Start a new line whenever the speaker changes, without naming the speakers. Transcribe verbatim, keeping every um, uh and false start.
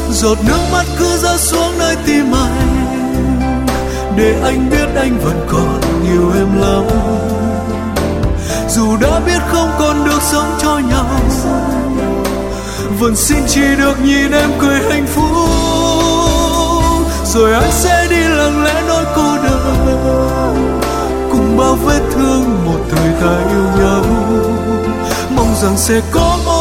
giọt nước mắt cứ rơi xuống nơi tim anh, để anh biết anh vẫn còn yêu em lắm. Dù đã biết không còn được sống cho nhau, vẫn xin chỉ được nhìn em cười hạnh phúc. Rồi anh sẽ đi lặng lẽ nỗi cô đơn, cùng bao vết thương một thời ta yêu nhau. Mong rằng sẽ có